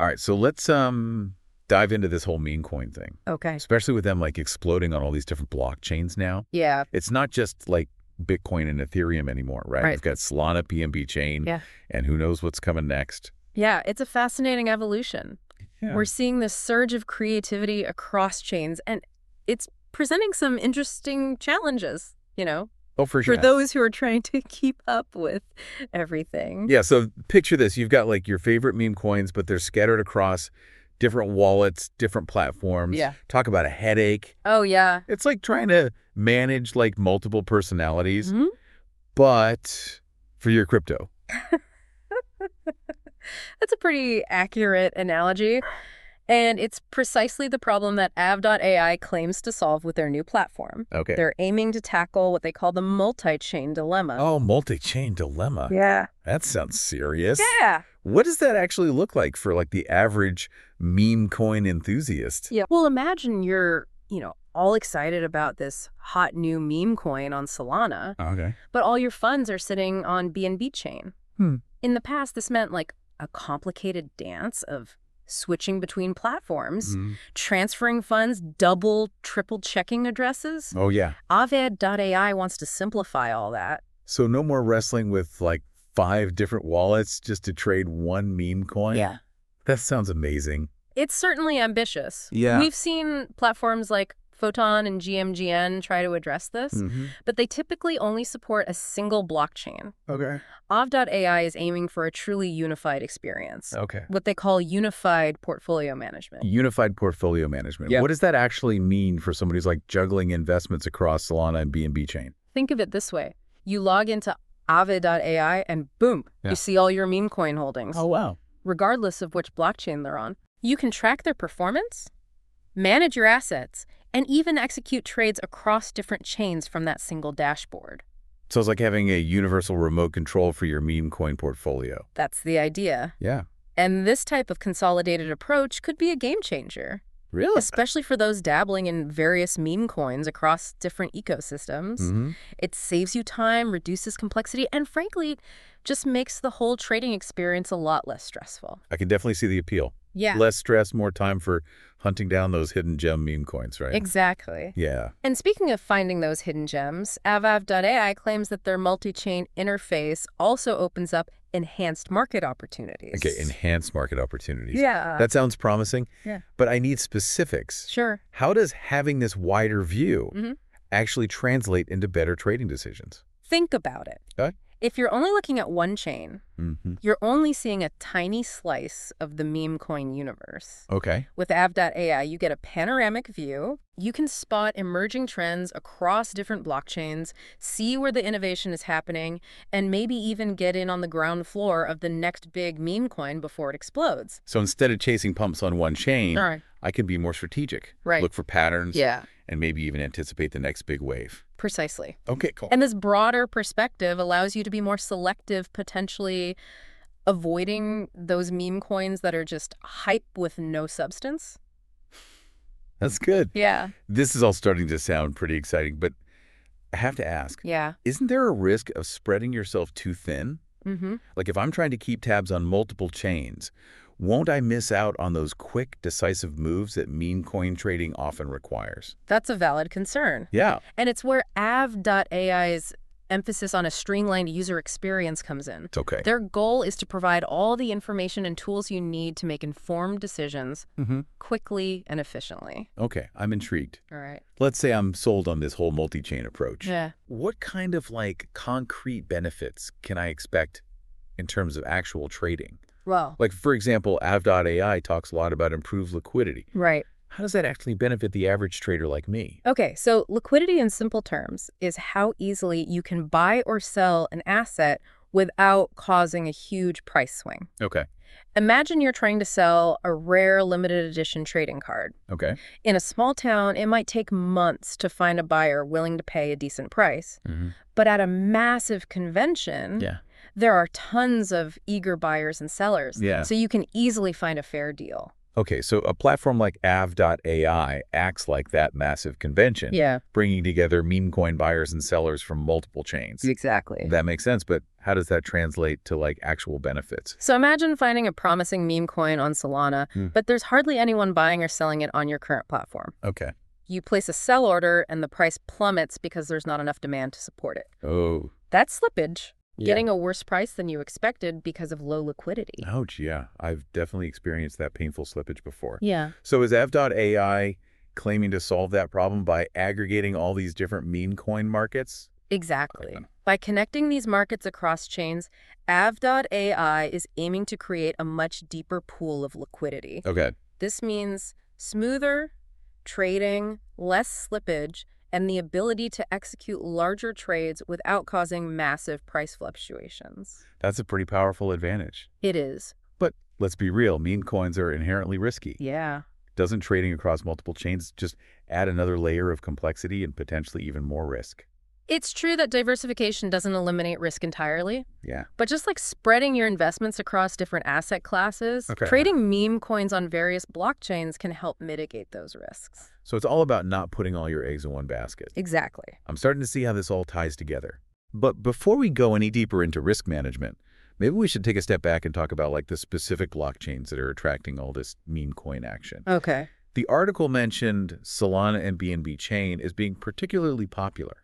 All right, so let's dive into this whole meme coin thing, Okay. especially with them like exploding on all these different blockchains now. Yeah. It's not just like Bitcoin and Ethereum anymore, right? Right. We've got Solana, PNB chain, Yeah. and who knows what's coming next. Yeah, it's a fascinating evolution. Yeah. We're seeing this surge of creativity across chains, and it's presenting some interesting challenges, Oh, for sure. for those who are trying to keep up with everything. Yeah, so picture this. You've got like your favorite meme coins, but they're scattered across different wallets, different platforms. Yeah. Talk about a headache. Oh, yeah. It's like trying to manage like multiple personalities, Mhm. but for your crypto. That's a pretty accurate analogy. And it's precisely the problem that Av.ai claims to solve with their new platform. Okay. They're aiming to tackle what they call the multi-chain dilemma. Oh, multi-chain dilemma. Yeah. That sounds serious. Yeah. What does that actually look like for like the average meme coin enthusiast? Yeah. Well, imagine you're, all excited about this hot new meme coin on Solana, Okay. but all your funds are sitting on BNB chain. In the past, this meant like a complicated dance of switching between platforms, transferring funds, double, triple checking addresses. Oh, yeah. Aave.ai wants to simplify all that. So no more wrestling with like 5 different wallets just to trade one meme coin? Yeah. That sounds amazing. It's certainly ambitious. Yeah. We've seen platforms like Photon and GMGN try to address this, but they typically only support a single blockchain. Okay. Aave.ai is aiming for a truly unified experience, Okay. what they call unified portfolio management. Unified portfolio management. Yep. What does that actually mean for somebody who's like juggling investments across Solana and BNB chain? Think of it this way. You log into Aave.ai and boom, Yeah. you see all your meme coin holdings, wow. regardless of which blockchain they're on. You can track their performance, manage your assets, and even execute trades across different chains from that single dashboard. So it's like having a universal remote control for your meme coin portfolio. That's the idea. Yeah. And this type of consolidated approach could be a game changer, Really? especially for those dabbling in various meme coins across different ecosystems. It saves you time, reduces complexity, and frankly, just makes the whole trading experience a lot less stressful. I can definitely see the appeal. Yeah, Less stress, more time for hunting down those hidden gem meme coins, right? exactly. Yeah. And speaking of finding those hidden gems, Avav.ai claims that their multi-chain interface also opens up enhanced market opportunities. Okay, enhanced market opportunities. Yeah. That sounds promising. Yeah. But I need specifics. Sure. How does having this wider view Mhm. actually translate into better trading decisions? Think about it. Okay. If you're only looking at one chain, Mm-hmm. you're only seeing a tiny slice of the meme coin universe. Okay. With Av.ai, you get a panoramic view. You can spot emerging trends across different blockchains, see where the innovation is happening, and maybe even get in on the ground floor of the next big meme coin before it explodes. So instead of chasing pumps on one chain, All right. I can be more strategic. Right. Look for patterns. Yeah, And maybe even anticipate the next big wave. precisely. Okay, cool. And this broader perspective allows you to be more selective, potentially avoiding those meme coins that are just hype with no substance. That's good. Yeah. This is all starting to sound pretty exciting, but I have to ask, Yeah. isn't there a risk of spreading yourself too thin? Mm-hmm. Like if I'm trying to keep tabs on multiple chains, won't I miss out on those quick, decisive moves that meme coin trading often requires? That's a valid concern. Yeah. And it's where Av.ai's emphasis on a streamlined user experience comes in. It's okay. Their goal is to provide all the information and tools you need to make informed decisions quickly and efficiently. Okay, I'm intrigued. All right. Let's say I'm sold on this whole multi-chain approach. Yeah. What kind of like concrete benefits can I expect in terms of actual trading? Well, Like, for example, Av.ai talks a lot about improved liquidity. right. How does that actually benefit the average trader like me? Okay, so liquidity in simple terms is how easily you can buy or sell an asset without causing a huge price swing. Okay. Imagine you're trying to sell a rare limited edition trading card. Okay. In a small town, it might take months to find a buyer willing to pay a decent price. But at a massive convention, Yeah. there are tons of eager buyers and sellers. Yeah. So you can easily find a fair deal. Okay, so a platform like Av.ai acts like that massive convention, Yeah, bringing together meme coin buyers and sellers from multiple chains. exactly. That makes sense, but how does that translate to like actual benefits? So imagine finding a promising meme coin on Solana, but there's hardly anyone buying or selling it on your current platform. Okay. You place a sell order and the price plummets because there's not enough demand to support it. Oh, That's slippage. Yeah. Getting a worse price than you expected because of low liquidity. ouch, yeah. I've definitely experienced that painful slippage before. Yeah. So is Av.ai claiming to solve that problem by aggregating all these different meme coin markets? Exactly. By connecting these markets across chains, Av.ai is aiming to create a much deeper pool of liquidity. Okay. This means smoother trading, less slippage, and the ability to execute larger trades without causing massive price fluctuations. That's a pretty powerful advantage. It is. But let's be real, meme coins are inherently risky. Yeah. Doesn't trading across multiple chains just add another layer of complexity and potentially even more risk? It's true that diversification doesn't eliminate risk entirely, Yeah. but just like spreading your investments across different asset classes, Okay. trading meme coins on various blockchains can help mitigate those risks. So it's all about not putting all your eggs in one basket. Exactly. I'm starting to see how this all ties together. But before we go any deeper into risk management, maybe we should take a step back and talk about like the specific blockchains that are attracting all this meme coin action. Okay. The article mentioned Solana and BNB Chain as being particularly popular.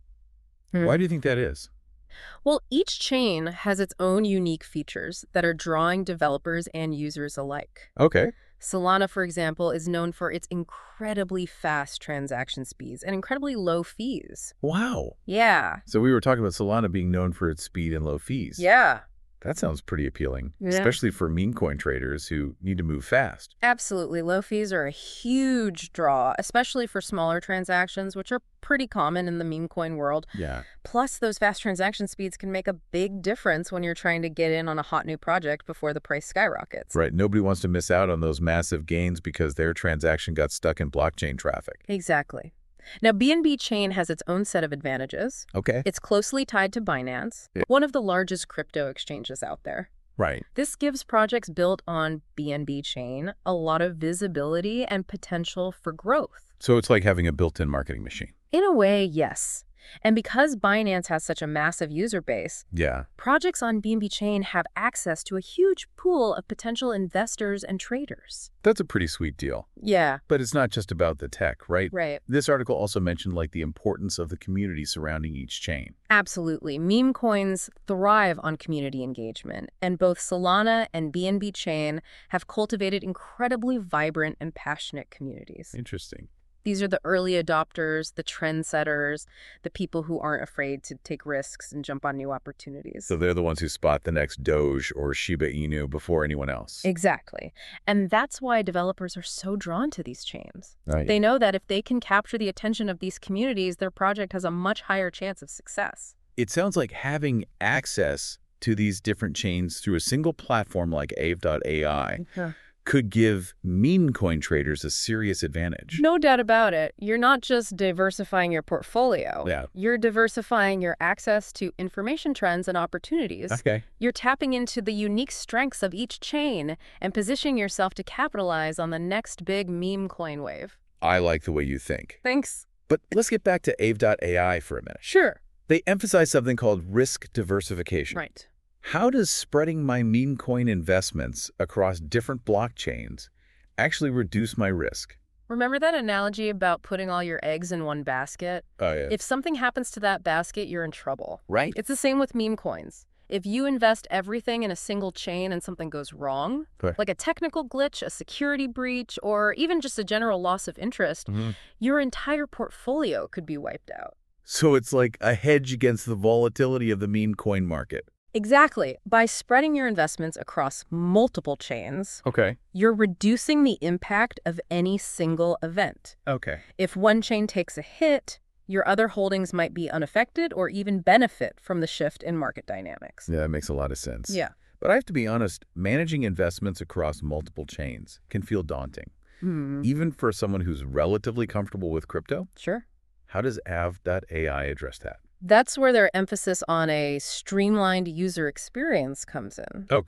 Why do you think that is? Well, each chain has its own unique features that are drawing developers and users alike. Okay. Solana, for example, is known for its incredibly fast transaction speeds and incredibly low fees. Wow. Yeah. So we were talking about Solana being known for its speed and low fees. Yeah. That sounds pretty appealing, Yeah. especially for meme coin traders who need to move fast. Absolutely. Low fees are a huge draw, especially for smaller transactions, which are pretty common in the meme coin world. Yeah. Plus, those fast transaction speeds can make a big difference when you're trying to get in on a hot new project before the price skyrockets. Right. Nobody wants to miss out on those massive gains because their transaction got stuck in blockchain traffic. Exactly. Now, BNB Chain has its own set of advantages. Okay. It's closely tied to Binance, Yeah. one of the largest crypto exchanges out there. Right. This gives projects built on BNB Chain a lot of visibility and potential for growth. So it's like having a built-in marketing machine. In a way, yes. And because Binance has such a massive user base, Yeah. projects on BNB Chain have access to a huge pool of potential investors and traders. That's a pretty sweet deal. Yeah, But it's not just about the tech, right? right. This article also mentioned like the importance of the community surrounding each chain. Absolutely. Meme coins thrive on community engagement, and both Solana and BNB Chain have cultivated incredibly vibrant and passionate communities. Interesting. These are the early adopters, the trendsetters, the people who aren't afraid to take risks and jump on new opportunities. So they're the ones who spot the next Doge or Shiba Inu before anyone else. Exactly. And that's why developers are so drawn to these chains. Right. They know that if they can capture the attention of these communities, their project has a much higher chance of success. It sounds like having access to these different chains through a single platform like Aave.ai could give meme coin traders a serious advantage. No doubt about it. You're not just diversifying your portfolio. Yeah. You're diversifying your access to information trends and opportunities. Okay. You're tapping into the unique strengths of each chain and positioning yourself to capitalize on the next big meme coin wave. I like the way you think. Thanks. But let's get back to Aave.ai for a minute. Sure. They emphasize something called risk diversification. Right. How does spreading my meme coin investments across different blockchains actually reduce my risk? Remember that analogy about putting all your eggs in one basket? Oh, yeah. If something happens to that basket, you're in trouble. Right. It's the same with meme coins. If you invest everything in a single chain and something goes wrong, Right. like a technical glitch, a security breach, or even just a general loss of interest, Mhm. your entire portfolio could be wiped out. So it's like a hedge against the volatility of the meme coin market. Exactly. By spreading your investments across multiple chains, Okay. you're reducing the impact of any single event. Okay. If one chain takes a hit, your other holdings might be unaffected or even benefit from the shift in market dynamics. Yeah, that makes a lot of sense. Yeah. But I have to be honest, managing investments across multiple chains can feel daunting. Even for someone who's relatively comfortable with crypto. Sure. How does Aave.ai address that? That's where their emphasis on a streamlined user experience comes in. Okay.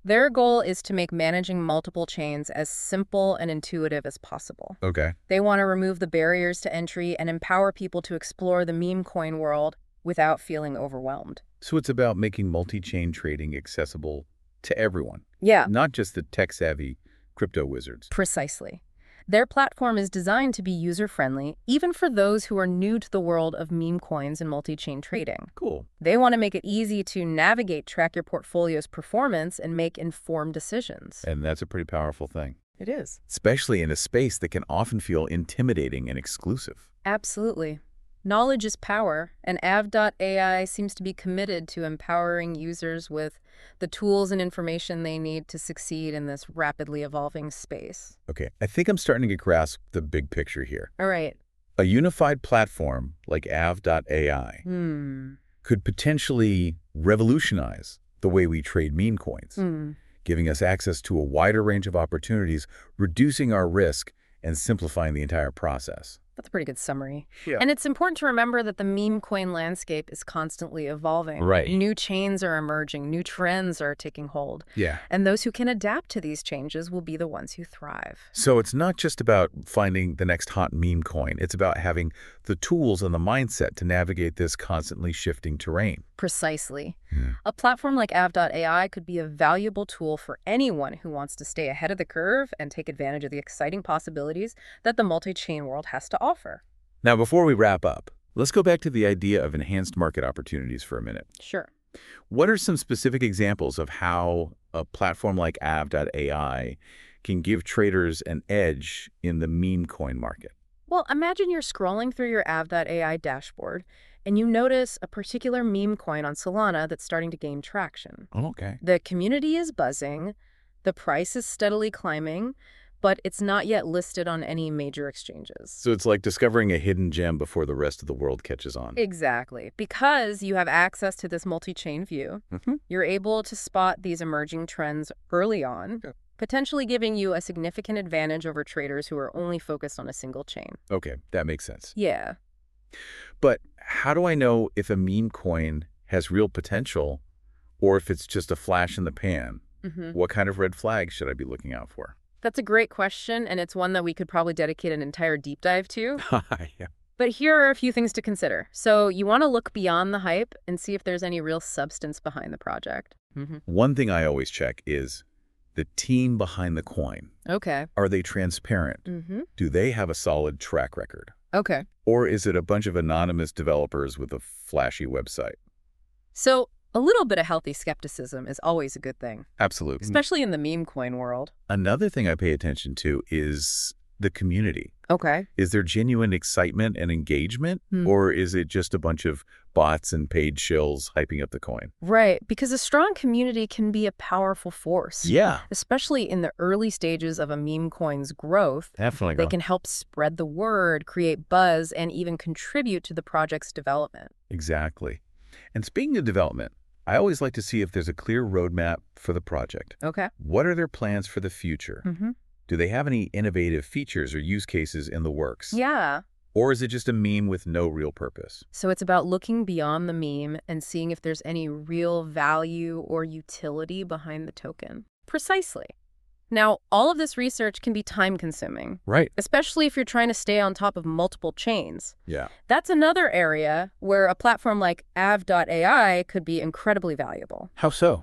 Their goal is to make managing multiple chains as simple and intuitive as possible. Okay. They want to remove the barriers to entry and empower people to explore the meme coin world without feeling overwhelmed. So it's about making multi-chain trading accessible to everyone, Yeah, not just the tech-savvy crypto wizards. precisely. Their platform is designed to be user-friendly, even for those who are new to the world of meme coins and multi-chain trading. Cool. They want to make it easy to navigate, track your portfolio's performance, and make informed decisions. And that's a pretty powerful thing, It is. especially in a space that can often feel intimidating and exclusive. Absolutely. Knowledge is power, and Av.ai seems to be committed to empowering users with the tools and information they need to succeed in this rapidly evolving space. Okay, I think I'm starting to grasp the big picture here. All right. A unified platform like Av.ai could potentially revolutionize the way we trade meme coins, giving us access to a wider range of opportunities, reducing our risk, and simplifying the entire process. That's a pretty good summary. Yeah. And it's important to remember that the meme coin landscape is constantly evolving. Right. New chains are emerging, new trends are taking hold. Yeah. And those who can adapt to these changes will be the ones who thrive. So it's not just about finding the next hot meme coin. It's about having the tools and the mindset to navigate this constantly shifting terrain. Precisely. Yeah. A platform like Av.ai could be a valuable tool for anyone who wants to stay ahead of the curve and take advantage of the exciting possibilities that the multi-chain world has to offer. Now, before we wrap up, let's go back to the idea of enhanced market opportunities for a minute. Sure. What are some specific examples of how a platform like Av.ai can give traders an edge in the meme coin market? Well, imagine you're scrolling through your Av.ai dashboard and you notice a particular meme coin on Solana that's starting to gain traction. Oh, okay. The community is buzzing, the price is steadily climbing, but it's not yet listed on any major exchanges. So it's like discovering a hidden gem before the rest of the world catches on. Exactly. Because you have access to this multi-chain view, Mhm. you're able to spot these emerging trends early on, Okay. potentially giving you a significant advantage over traders who are only focused on a single chain. Okay, that makes sense. Yeah. But how do I know if a meme coin has real potential or if it's just a flash in the pan? What kind of red flags should I be looking out for? That's a great question, and it's one that we could probably dedicate an entire deep dive to. Yeah. But here are a few things to consider. So you want to look beyond the hype and see if there's any real substance behind the project. One thing I always check is the team behind the coin. Okay. Are they transparent? Do they have a solid track record? Okay. Or is it a bunch of anonymous developers with a flashy website? So a little bit of healthy skepticism is always a good thing, Absolutely. especially in the meme coin world. Another thing I pay attention to is the community. Okay. Is there genuine excitement and engagement, or is it just a bunch of bots and paid shills hyping up the coin? Right, because a strong community can be a powerful force. Yeah, Especially in the early stages of a meme coin's growth. definitely. They can help spread the word, create buzz, and even contribute to the project's development. Exactly. And speaking of development, I always like to see if there's a clear roadmap for the project. Okay. What are their plans for the future? Do they have any innovative features or use cases in the works? Yeah. Or is it just a meme with no real purpose? So it's about looking beyond the meme and seeing if there's any real value or utility behind the token. Precisely. Now, all of this research can be time-consuming, Right. especially if you're trying to stay on top of multiple chains. Yeah. That's another area where a platform like Av.ai could be incredibly valuable. How so?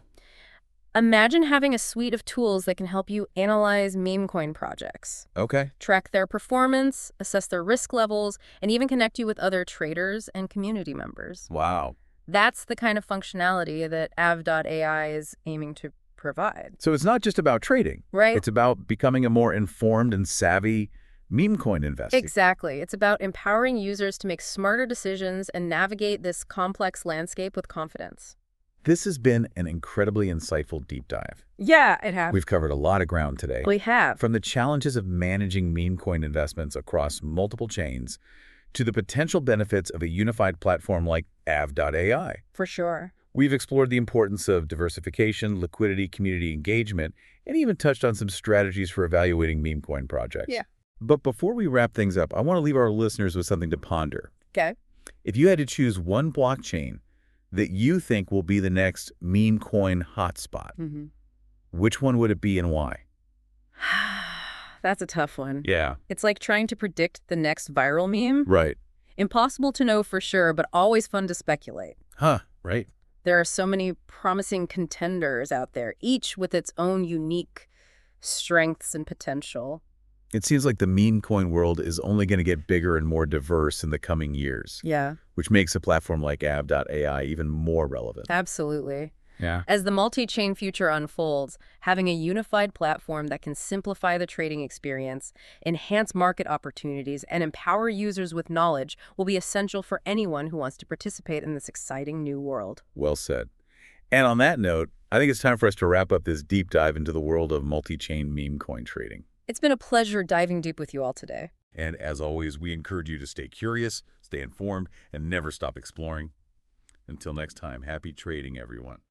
Imagine having a suite of tools that can help you analyze meme coin projects, Okay. track their performance, assess their risk levels, and even connect you with other traders and community members. Wow. That's the kind of functionality that Av.ai is aiming to provide. So it's not just about trading. Right? It's about becoming a more informed and savvy meme coin investor. Exactly. It's about empowering users to make smarter decisions and navigate this complex landscape with confidence. This has been an incredibly insightful deep dive. Yeah, it has. We've covered a lot of ground today. We have. From the challenges of managing meme coin investments across multiple chains to the potential benefits of a unified platform like Av.ai. For sure. We've explored the importance of diversification, liquidity, community engagement, and even touched on some strategies for evaluating meme coin projects. Yeah. But before we wrap things up, I want to leave our listeners with something to ponder. Okay. If you had to choose one blockchain that you think will be the next meme coin hotspot, Which one would it be and why? That's a tough one. Yeah. It's like trying to predict the next viral meme. Right. Impossible to know for sure, but always fun to speculate. Huh. Right. There are so many promising contenders out there, each with its own unique strengths and potential. It seems like the meme coin world is only going to get bigger and more diverse in the coming years, Yeah, which makes a platform like Av.ai even more relevant. absolutely. Yeah. As the multi-chain future unfolds, having a unified platform that can simplify the trading experience, enhance market opportunities, and empower users with knowledge will be essential for anyone who wants to participate in this exciting new world. Well said. And on that note, I think it's time for us to wrap up this deep dive into the world of multi-chain meme coin trading. It's been a pleasure diving deep with you all today. And as always, we encourage you to stay curious, stay informed, and never stop exploring. Until next time, happy trading, everyone.